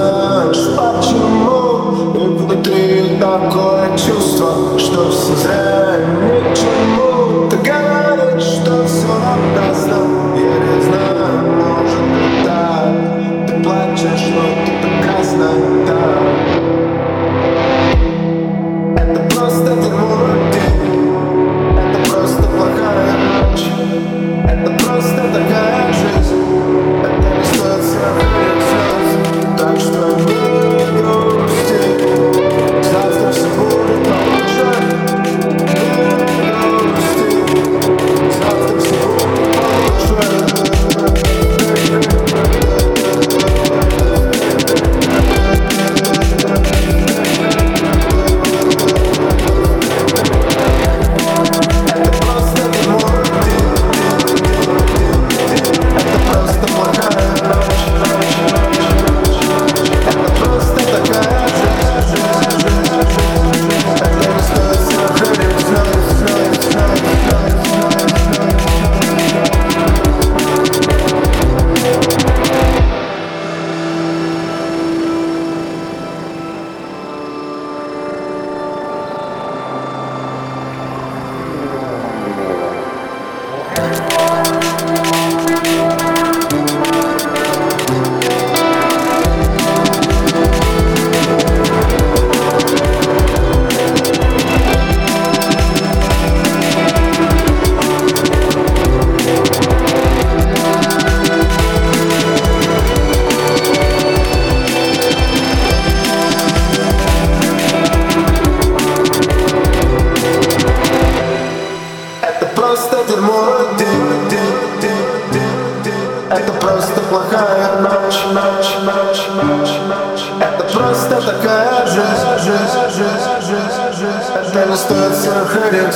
знаешь почему. И внутри такое чувство, что все зря ни к чему. Ты говоришь, что все напрасно. Я не знаю, может быть так. Ты плачешь, но ты прекрасна, да. Это просто дерьмо день. Это просто плохая ночь. Это просто такая жизнь. Это не стоит сохранить слез. Так что не грусти. Завтра все будет получше. Не грусти. Завтра все будет получше. Просто дерьмо день. Это просто плохая ночь. Это просто такая жизнь. Это не стоит сохранить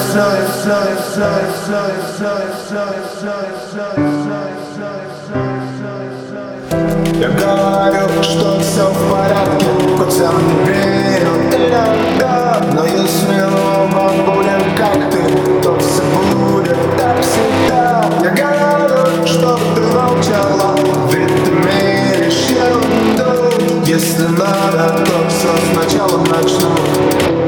Я говорю, что все в порядке, хоть сам не верю иногда. Но если оба будем как ты, то все будет так всегда. Я говорю, чтобы ты молчала, ведь ты меришь ерунду. Если надо, то все сначала начну.